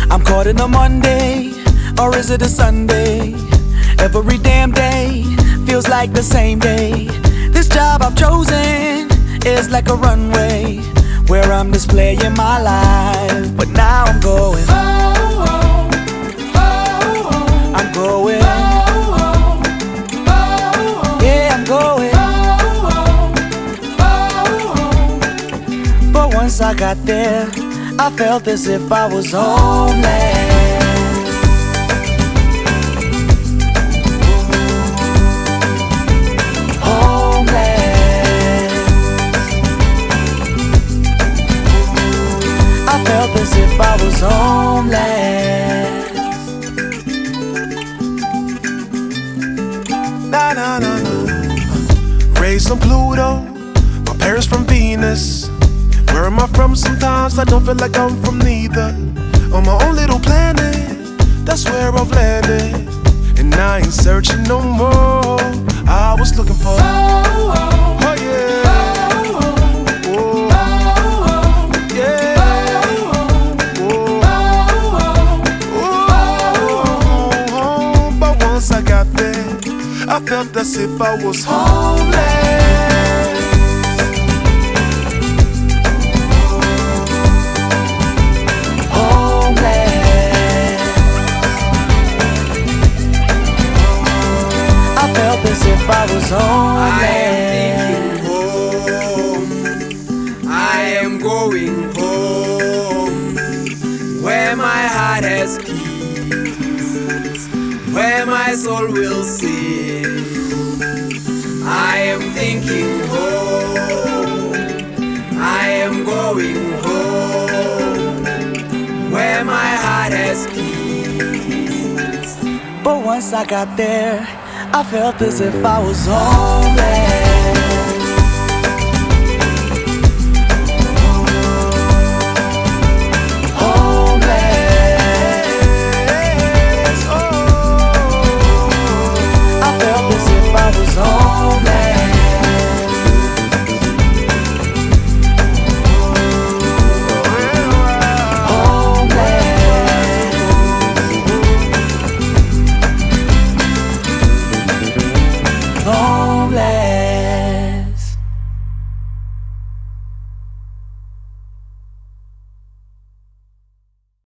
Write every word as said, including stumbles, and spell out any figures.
I'm caught in a Monday, or is it a Sunday? Every damn day feels like the same day. This job I've chosen is like a runway where I'm displaying my life. But now I'm going, oh, oh, oh, oh. I'm going, oh, oh, oh, oh. Yeah, I'm going, oh, oh, oh, oh. But once I got there, I felt as if I was homeless. I felt as if I was homeless. Nah, nah, nah, nah. Raised on Pluto, my parents from Venus. Where am I from? Sometimes I don't feel like I'm from neither. On my own little planet, that's where I've landed. And I ain't searching no more. I was looking for, oh, oh, oh yeah. I felt as if I was homeless. Homeless. I felt as if I was homeless. I am thinking home. I am going home, where my heart has peace, where my soul will sing. I am thinking home, I am going home, where my heart has peace. But once I got there, I felt as if I was homeless.